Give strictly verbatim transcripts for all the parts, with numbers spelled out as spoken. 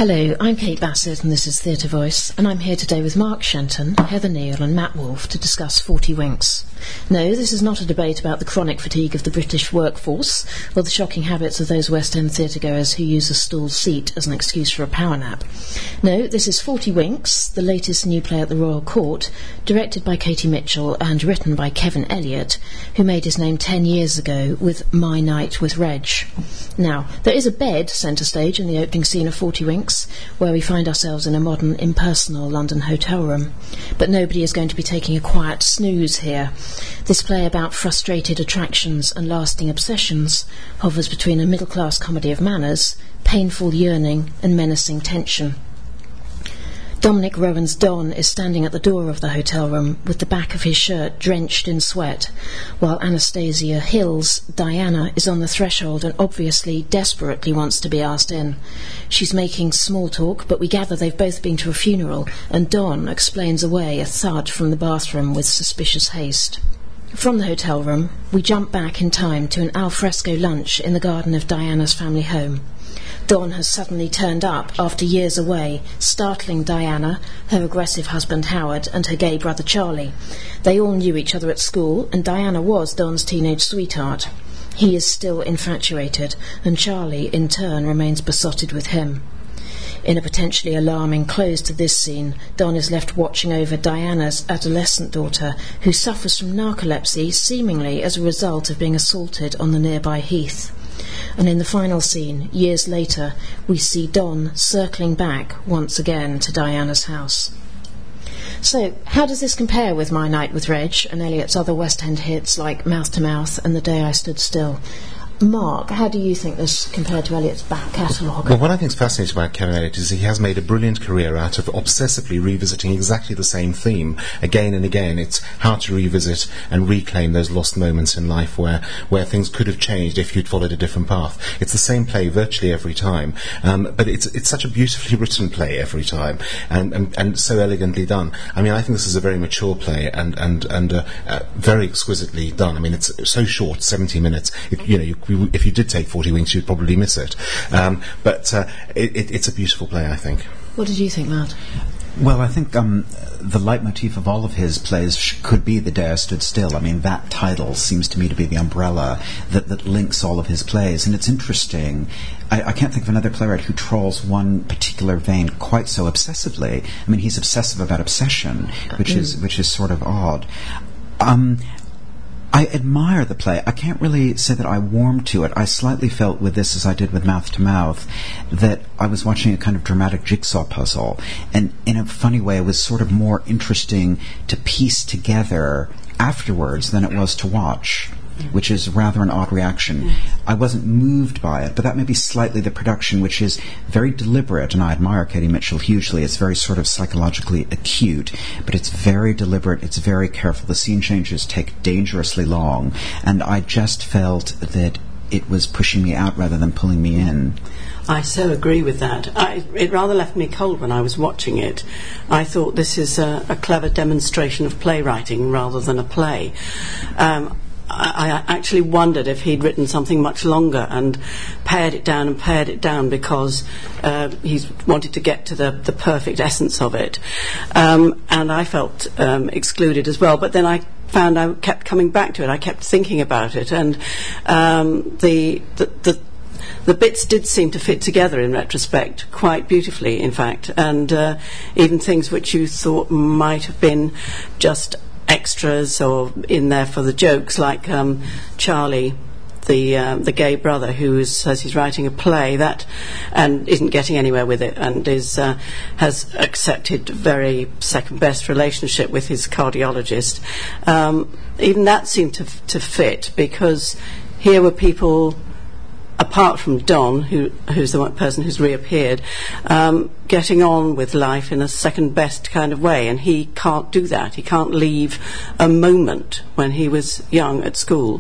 Hello, I'm Kate Bassett and this is Theatre Voice, and I'm here today with Mark Shenton, Heather Neal and Matt Wolfe to discuss Forty Winks. No, this is not a debate about the chronic fatigue of the British workforce or the shocking habits of those West End theatregoers who use a stalled seat as an excuse for a power nap. No, this is Forty Winks, the latest new play at the Royal Court, directed by Katie Mitchell and written by Kevin Elliott, who made his name ten years ago with My Night with Reg. Now, there is a bed centre stage in the opening scene of Forty Winks, where we find ourselves in a modern, impersonal London hotel room. But nobody is going to be taking a quiet snooze here. This play about frustrated attractions and lasting obsessions hovers between a middle-class comedy of manners, painful yearning and menacing tension. Dominic Rowan's Don is standing at the door of the hotel room with the back of his shirt drenched in sweat, while Anastasia Hill's Diana is on the threshold and obviously desperately wants to be asked in. She's making small talk, but we gather they've both been to a funeral, and Don explains away a thud from the bathroom with suspicious haste. From the hotel room, we jump back in time to an alfresco lunch in the garden of Diana's family home. Don has suddenly turned up after years away, startling Diana, her aggressive husband Howard, and her gay brother Charlie. They all knew each other at school, and Diana was Don's teenage sweetheart. He is still infatuated, and Charlie, in turn, remains besotted with him. In a potentially alarming close to this scene, Don is left watching over Diana's adolescent daughter, who suffers from narcolepsy, seemingly as a result of being assaulted on the nearby heath. And in the final scene, years later, we see Don circling back once again to Diana's house. So, how does this compare with My Night with Reg and Elliot's other West End hits like Mouth to Mouth and The Day I Stood Still? Mark, how do you think this compared to Elliot's back catalogue? Well, what I think is fascinating about Kevin Elliott is he has made a brilliant career out of obsessively revisiting exactly the same theme again and again. It's how to revisit and reclaim those lost moments in life where, where things could have changed if you'd followed a different path. It's the same play virtually every time, um, but it's it's such a beautifully written play every time, and, and, and so elegantly done. I mean, I think this is a very mature play and, and, and uh, uh, very exquisitely done. I mean, it's so short, seventy minutes. It, you know, you if you did take Forty Winks, you'd probably miss it. Um, but uh, it, it, it's a beautiful play, I think. What did you think, Matt? Well, I think um, the leitmotif of all of his plays sh- could be The Day I Stood Still. I mean, that title seems to me to be the umbrella that, that links all of his plays. And it's interesting. I, I can't think of another playwright who trawls one particular vein quite so obsessively. I mean, he's obsessive about obsession, which mm. is which is sort of odd. Um, I admire the play. I can't really say that I warmed to it. I slightly felt with this, as I did with Mouth to Mouth, that I was watching a kind of dramatic jigsaw puzzle. And in a funny way, it was sort of more interesting to piece together afterwards than it was to watch, which is rather an odd reaction. I wasn't moved by it, but that may be slightly the production, which is very deliberate, and I admire Katie Mitchell hugely. It's very sort of psychologically acute, but it's very deliberate, it's very careful. The scene changes take dangerously long, and I just felt that it was pushing me out rather than pulling me in. I so agree with that. I, it rather left me cold when I was watching it. I thought this is a, a clever demonstration of playwriting rather than a play. Um, I actually wondered if he'd written something much longer and pared it down and pared it down because uh, he wanted to get to the, the perfect essence of it. Um, and I felt um, excluded as well. But then I found I kept coming back to it. I kept thinking about it. And um, the, the, the The bits did seem to fit together in retrospect quite beautifully, in fact. And uh, even things which you thought might have been just extras or in there for the jokes, like um, Charlie, the uh, the gay brother who is, says he's writing a play that and isn't getting anywhere with it, and is uh, has accepted very second best relationship with his cardiologist. Um, even that seemed to to fit, because here were people, apart from Don, who who's the one person who's reappeared, um, getting on with life in a second best kind of way, and he can't do that. He can't leave a moment when he was young at school.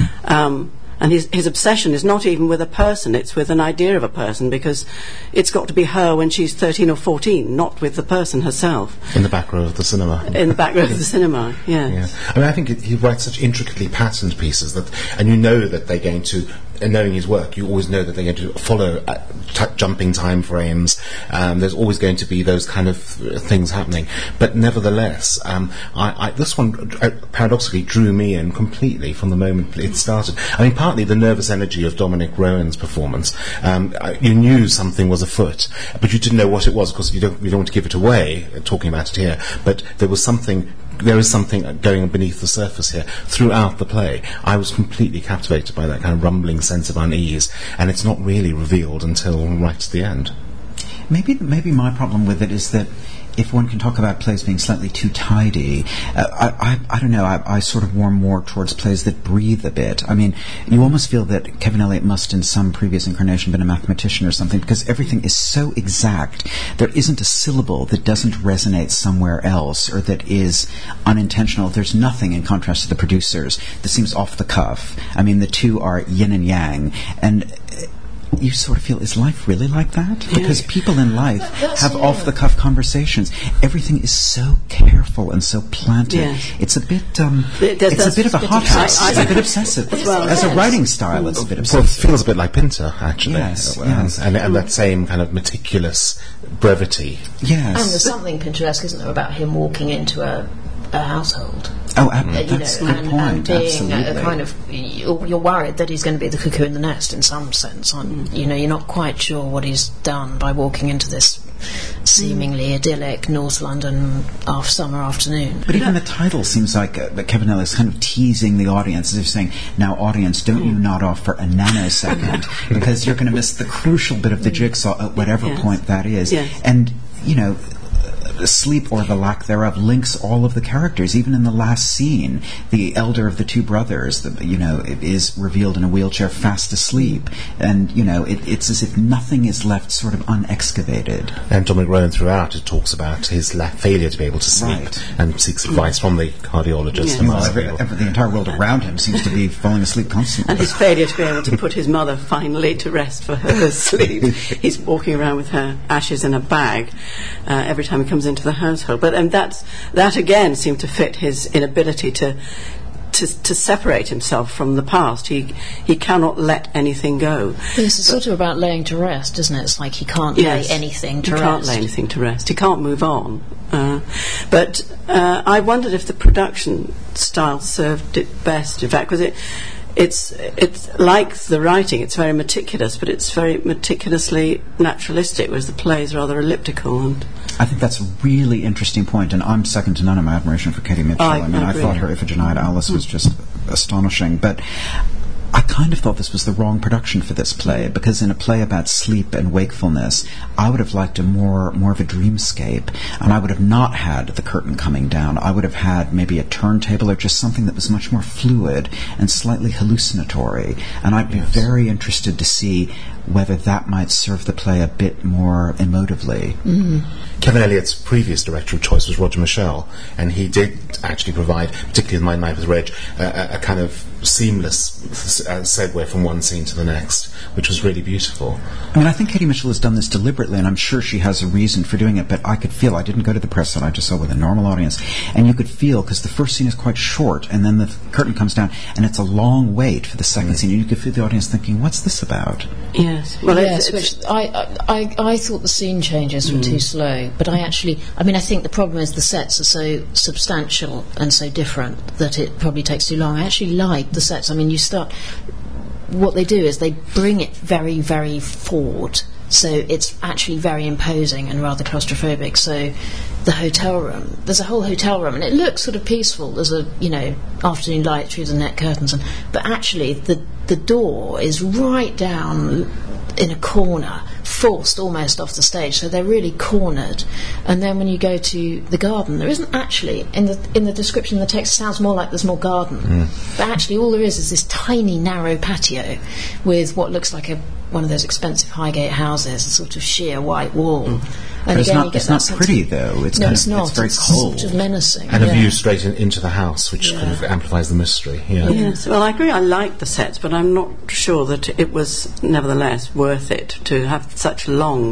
Um, and his his obsession is not even with a person, it's with an idea of a person, because it's got to be her when she's thirteen or fourteen, not with the person herself. In the back row of the cinema. In the back row of the cinema, yes. Yeah. I mean, I think it, he writes such intricately patterned pieces that, and you know that they're going to and knowing his work, you always know that they're going to follow uh, t- jumping time frames. Um, there's always going to be those kind of things happening. But nevertheless, um, I, I, this one uh, paradoxically drew me in completely from the moment it started. I mean, partly the nervous energy of Dominic Rowan's performance. Um, you knew something was afoot, but you didn't know what it was, because you don't, you don't want to give it away, uh, talking about it here. But there was something... There is something going beneath the surface here throughout the play. I was completely captivated by that kind of rumbling sense of unease, and it's not really revealed until right at the end. Maybe, maybe my problem with it is that if one can talk about plays being slightly too tidy, uh, I, I, I don't know, I, I sort of warm more towards plays that breathe a bit. I mean, you almost feel that Kevin Elliott must in some previous incarnation been a mathematician or something, because everything is so exact. There isn't a syllable that doesn't resonate somewhere else, or that is unintentional. There's nothing, in contrast to the producers, that seems off the cuff. I mean, the two are yin and yang, and you sort of feel, is life really like that? Because people in life That's have yeah. off-the-cuff conversations. Everything is so careful and so planted. Yes. It's a bit, um, It does- it's a bit of a bit hothouse. I- I- It's a bit obsessive. Well, As a yes. writing style, it's a bit Well, it obsessive. feels a bit like Pinter, actually. Yes, Um, yes. And, and that same kind of meticulous brevity. Yes. And there's something picturesque, isn't there, about him walking into a, a household. Oh, ab- Uh, you that's know, a good and, point. and being Absolutely. a kind of, you're, you're worried that he's going to be the cuckoo in the nest in some sense. On, you know, you're not quite sure what he's done by walking into this seemingly idyllic North London off summer afternoon. But even the title seems like uh, that Kevin Ellis kind of teasing the audience, as if saying, now audience, don't you nod off for a nanosecond, because you're going to miss the crucial bit of the jigsaw at whatever Yes. point that is. Yes. And, you know, sleep, or the lack thereof, links all of the characters. Even in the last scene, the elder of the two brothers, the, you know, is revealed in a wheelchair, fast asleep, and you know, it, it's as if nothing is left sort of unexcavated. And Dominic Rowan throughout it talks about his la- failure to be able to sleep, Right. and seeks advice from the cardiologist. Yeah. and Well, other every, people. every, the entire world around him seems to be falling asleep constantly. And his failure to be able to put his mother finally to rest for her sleep. He's walking around with her ashes in a bag uh, every time he comes into the household. But and that's, that again seemed to fit his inability to, to to separate himself from the past. He he cannot let anything go. This is sort of about laying to rest, isn't it? It's like he can't Yes. lay anything to he rest. can't lay anything to rest. He can't move on. Uh, but uh, I wondered if the production style served it best. In fact, because it. It's it's like the writing. It's very meticulous, but it's very meticulously naturalistic, whereas the play is rather elliptical. And I think that's a really interesting point, and I'm second to none in my admiration for Katie Mitchell. I- I, mean, I I, agree. thought her Iphigenia Alice was just astonishing, but I kind of thought this was the wrong production for this play, because in a play about sleep and wakefulness, I would have liked a more more of a dreamscape, and I would have not had the curtain coming down. I would have had maybe a turntable or just something that was much more fluid and slightly hallucinatory, and I'd be Yes. very interested to see whether that might serve the play a bit more emotively. Kevin Elliott's previous director of choice was Roger Michell, and he did actually provide, particularly in My Night with Reg, a, a, a kind of seamless uh, segue from one scene to the next, which was really beautiful. I mean, I think Katie Mitchell has done this deliberately, and I'm sure she has a reason for doing it, but I could feel, I didn't go to the press, and I just saw with a normal audience, and you could feel, because the first scene is quite short, and then the curtain comes down, and it's a long wait for the second Mm. scene, and you could feel the audience thinking, what's this about? yes, well, yes, it's, it's, which I, I, I thought the scene changes were too slow, but I actually, I mean, I think the problem is the sets are so substantial and so different that it probably takes too long. I actually like the sets. I mean, you start, what they do is they bring it very, very forward, so it's actually very imposing and rather claustrophobic. So the hotel room, there's a whole hotel room, and it looks sort of peaceful. There's a, you know, afternoon light through the net curtains, and but actually the the door is right down in a corner, forced almost off the stage, so they're really cornered. And then when you go to the garden, there isn't actually, in the in the description, the text sounds more like there's more garden, mm. but actually all there is is this tiny narrow patio with what looks like a one of those expensive Highgate houses, a sort of sheer white wall. Mm. And But it's again, not, you get it's that not sense pretty, of, though. It's no, kind it's of, not. it's very it's cold. sort of menacing. And yeah. a view straight in, into the house, which Yeah. kind of amplifies the mystery. Yeah. yes, well, I agree. I like the sets, but I'm not sure that it was nevertheless worth it to have such long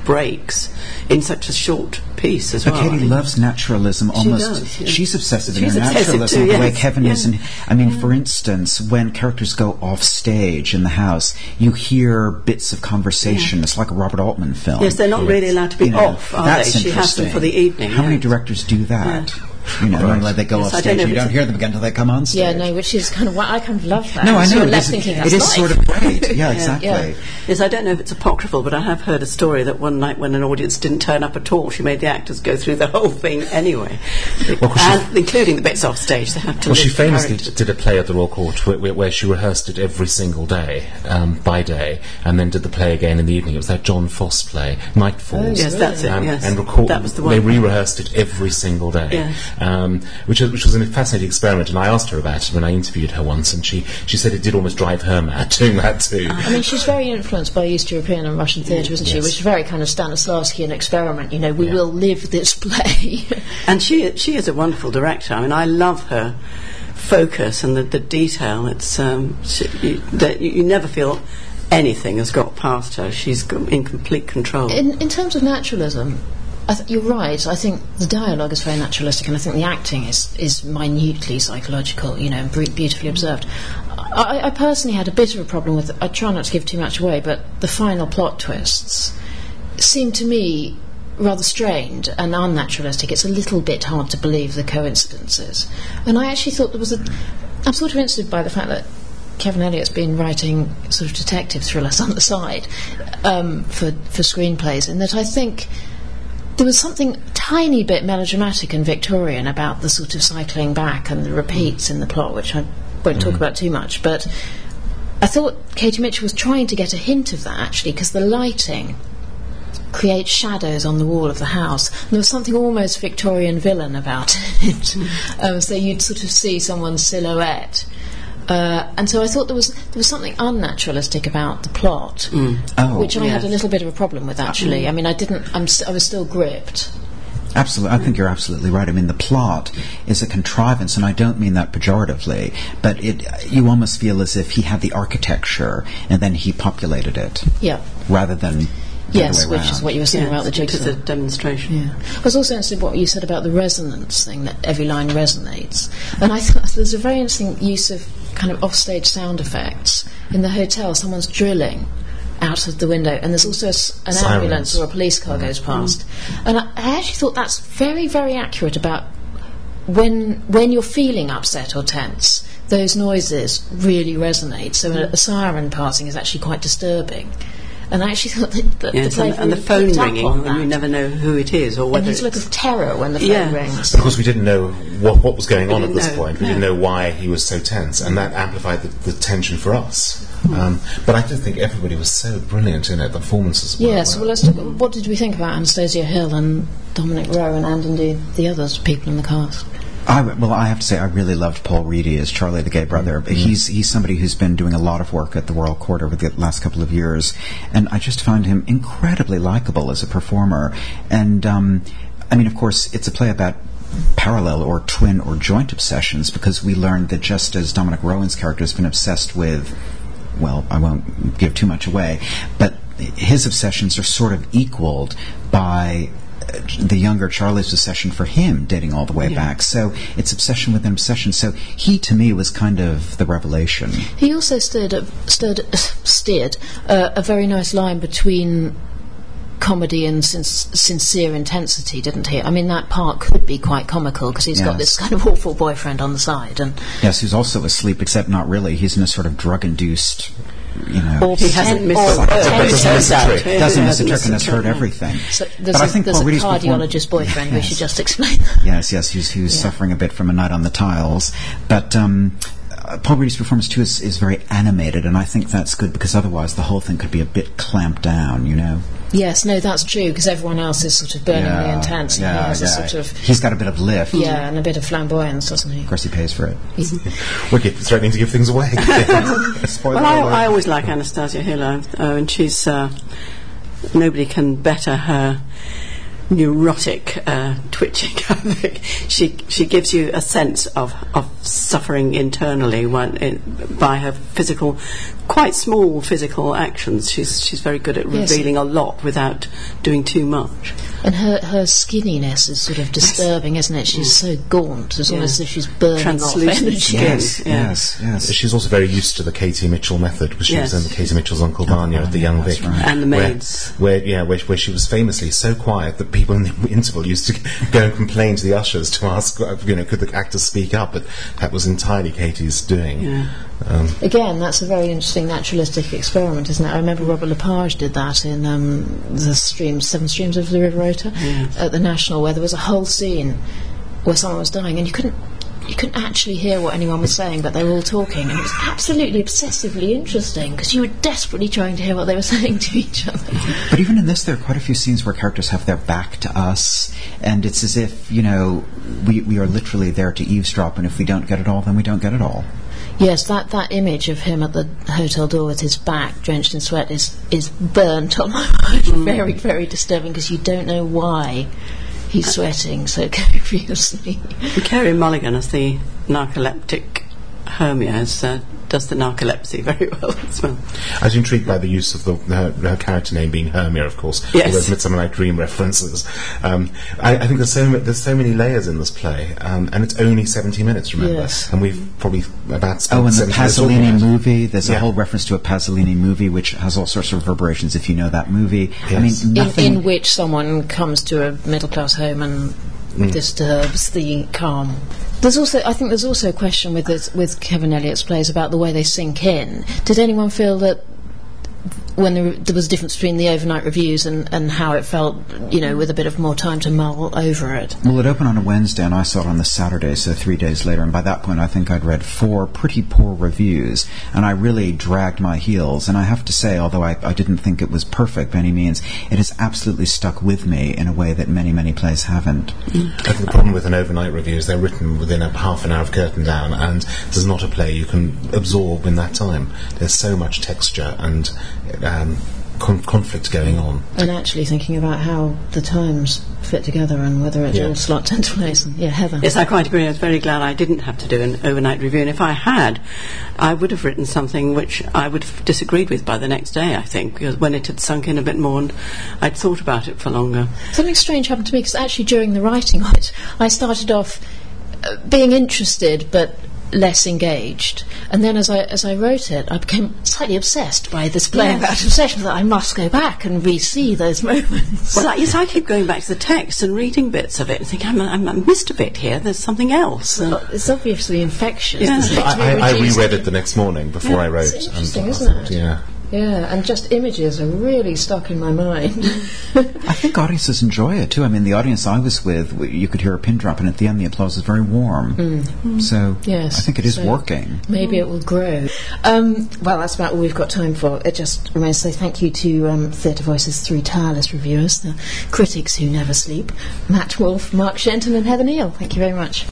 breaks in such a short piece as but well. Katie loves naturalism almost. does, yeah. She's obsessive She's in her obsessive naturalism, too, the way yes. Kevin Yeah. is. And I mean, for instance, when characters go off stage in the house, you hear bits of conversation. It's like a Robert Altman film. Yes, they're not really allowed to be You know, off, are that's they? She has them interesting. for the evening. How many yes. directors do that? You know, normally they go Yes, off I don't stage know and if you it's don't a- hear them again until they come on stage. Yeah, no, which is kind of why I kind of love that. No, I So know. you're It left is, thinking it that's is life. sort of great. Yeah, exactly. Yeah. Yes, I don't know if it's apocryphal, but I have heard a story that one night when an audience didn't turn up at all, she made the actors go through the whole thing anyway, Well, 'cause and including the bits off stage. They have to. Well, she live famously character. did a play at the Royal Court where, where, where she rehearsed it every single day, um, by day, and then did the play again in the evening. It was that John Foss play, Nightfalls. Yes, that's it. Um, Yes, and record, that was the they one. re-rehearsed it every single day, Yes. um, which, was, which was a fascinating experiment. And I asked her about it when I interviewed her once, and she, she said it did almost drive her mad doing that too. I mean, she's very influenced by East European and Russian theatre, isn't she? Yes. Which is very kind of Stanislavskian experiment. You know, we Yeah. will live this play. And she she is a wonderful director. I mean, I love her focus and the, the detail. It's um, she, you, that you, you never feel anything has got past her. She's go- in complete control. in, in terms of naturalism, I th- you're right. I think the dialogue is very naturalistic, and I think the acting is, is minutely psychological, you know, and bre- beautifully observed. I, I personally had a bit of a problem with. I try not to give too much away, but the final plot twists seem to me rather strained and unnaturalistic. It's a little bit hard to believe the coincidences, and I actually thought there was a. I'm sort of interested by the fact that Kevin Elliott's been writing sort of detective thrillers on the side um, for for screenplays, and that I think there was something tiny bit melodramatic and Victorian about the sort of cycling back and the repeats in the plot, which I won't talk about too much. But I thought Katie Mitchell was trying to get a hint of that, actually, because the lighting creates shadows on the wall of the house. And there was something almost Victorian villain about it. um, so you'd sort of see someone's silhouette. Uh, and so I thought there was there was something unnaturalistic about the plot, Oh, which I had yes. a little bit of a problem with, actually. I mean, I didn't. I'm, st- I was still gripped. Absolutely, I think you're absolutely right. I mean, the plot is a contrivance, and I don't mean that pejoratively, but it you almost feel as if he had the architecture and then he populated it, Yeah. rather than the Yes, other way which is round. what you were saying Yes, about the it is jigsaw. a demonstration. Yeah. I was also interested in what you said about the resonance thing, that every line resonates. And I thought there's a very interesting use of kind of offstage sound effects. In the hotel, someone's drilling out of the window, and there's also a s an Sirens. ambulance or a police car goes past. And I, I actually thought that's very, very accurate about when when you're feeling upset or tense, those noises really resonate. So a, a siren passing is actually quite disturbing. And I actually thought that, that Yes, the play and, and the really phone picked up ringing, on and you that. never know who it is or And whether his look it's... of terror when the phone Yeah. rings. But of course, we didn't know what, what was going We on at didn't this know, point. We no. didn't know why he was so tense, and that amplified the, the tension for us. Um, but I did think everybody was so brilliant in it, the performances were. Yes, well, let's talk, what did we think about Anastasia Hill and Dominic Rowan and indeed the others people in the cast? I, well, I have to say, I really loved Paul Reedy as Charlie the Gay Brother. Mm-hmm. He's he's somebody who's been doing a lot of work at the Royal Court over the last couple of years, and I just found him incredibly likable as a performer. And um, I mean, of course, it's a play about parallel or twin or joint obsessions, because we learned that just as Dominic Rowan's character has been obsessed with, well, I won't give too much away, but his obsessions are sort of equaled by the younger Charlie's obsession for him dating all the way back. So it's obsession within obsession. So he, to me, was kind of the revelation. He also stirred, a, stirred, steered uh, a very nice line between comedy and sin- sincere intensity, didn't he? I mean, that part could be quite comical because he's got Yes. this kind of awful boyfriend on the side, and Yes, who's also asleep, except not really. He's in a sort of drug-induced, you know... or He hasn't ten- missed or a trick. ten- Doesn't miss a ten- trick. He doesn't miss a hasn't trick missed and has trick, heard no. everything. So there's But I a, think there's Paul a Reedy's perform- cardiologist boyfriend. We Yes. should just explain that. Yes, yes, who's, who's Yeah. suffering a bit from a night on the tiles. But um, uh, Paul Reedy's performance, too, is, is very animated, and I think that's good, because otherwise the whole thing could be a bit clamped down, you know? Yes, no, that's true because everyone else is sort of burningly intense, and yeah, he has yeah. a sort of He's got a bit of lift. yeah, and a bit of flamboyance, doesn't he? Of course, he pays for it. Wicked, threatening to give things away. Spoiler Well, I, alert. I always like Anastasia Hill, uh, and she's uh, nobody can better her neurotic uh, twitching. I think she she gives you a sense of, of suffering internally when, in, by her physical, quite small physical actions. She's she's very good at Yes. revealing a lot without doing too much. And her, her skinniness is sort of disturbing, isn't it? She's so gaunt, it's Yeah. almost as if she's burning off Translucent energy. skin. Yes, Yeah. yes, yes. She's also very used to the Katie Mitchell method, because she Yes. was in Katie Mitchell's Uncle Vanya at the Young that's Vic. right. And the where- maids. Where, yeah, where, where she was famously so quiet that people in the interval used to go and complain to the ushers to ask, uh, you know, could the actors speak up? But that was entirely Katie's doing. Yeah. Um, Again, that's a very interesting naturalistic experiment, isn't it? I remember Robert Lepage did that in um, the streams, Seven Streams of the River Rota Yes. at the National, where there was a whole scene where someone was dying, and you couldn't you couldn't actually hear what anyone was saying, but they were all talking, and it was absolutely obsessively interesting because you were desperately trying to hear what they were saying to each other. But even in this, there are quite a few scenes where characters have their back to us, and it's as if, you know, we, we are literally there to eavesdrop, and if we don't get it all, then we don't get it all. Yes, that, that image of him at the hotel door with his back drenched in sweat is, is burnt on my mind. Very, very disturbing, because you don't know why he's sweating so copiously. And Kerry Mulligan as the narcoleptic Hermia is, uh, does the narcolepsy very well as well. I was intrigued by the use of the, her, her character name being Hermia, of course. Yes. All those Midsummer Night Dream references. Um, I, I think there's so ma- there's so many layers in this play, um, and it's only seventy minutes. Remember, Yes. and we've probably about spent Oh, and the seventy minutes talking Pasolini about it. movie, there's Yeah. a whole reference to a Pasolini movie which has all sorts of reverberations if you know that movie. I Yes. mean, In, nothing... in which someone comes to a middle class home and disturbs the calm. There's also, I think, there's also a question with this, with Kevin Elliott's plays about the way they sink in. Did anyone feel that when there, there was a difference between the overnight reviews and, and how it felt, you know, with a bit of more time to mull over it? Well, it opened on a Wednesday, and I saw it on the Saturday, so three days later. And by that point, I think I'd read four pretty poor reviews, and I really dragged my heels. And I have to say, although I, I didn't think it was perfect by any means, it has absolutely stuck with me in a way that many, many plays haven't. I think the problem with an overnight review is they're written within a half an hour of curtain down, and there's not a play you can absorb in that time. There's so much texture and um, con- conflict going on. And actually thinking about how the times fit together and whether it Yeah. all slot into place. And, yeah, Heather. Yes, I quite agree. I was very glad I didn't have to do an overnight review, and if I had, I would have written something which I would have disagreed with by the next day, I think, because when it had sunk in a bit more and I'd thought about it for longer. Something strange happened to me, because actually during the writing of it, I started off uh, being interested but less engaged, and then as I as I wrote it, I became slightly obsessed by this playing Yes. out obsession that I must go back and re-see those moments. Well, I, yes, I keep going back to the text and reading bits of it and think, I'm, I'm, I missed a bit here, there's something else. And It's obviously infectious. Yeah. isn't it, to be I, I, I reduced- reread it the next morning before Yeah, I wrote. it's interesting, and I isn't thought, it? Yeah. Yeah, and just images are really stuck in my mind. I think audiences enjoy it, too. I mean, the audience I was with, w- you could hear a pin drop, and at the end the applause was very warm. So Yes, I think it is so- working. Maybe it will grow. Um, well, that's about all we've got time for. It just remains to say thank you to um, Theatre Voice's three tireless reviewers, the critics who never sleep, Matt Wolfe, Mark Shenton and Heather Neal. Thank you very much.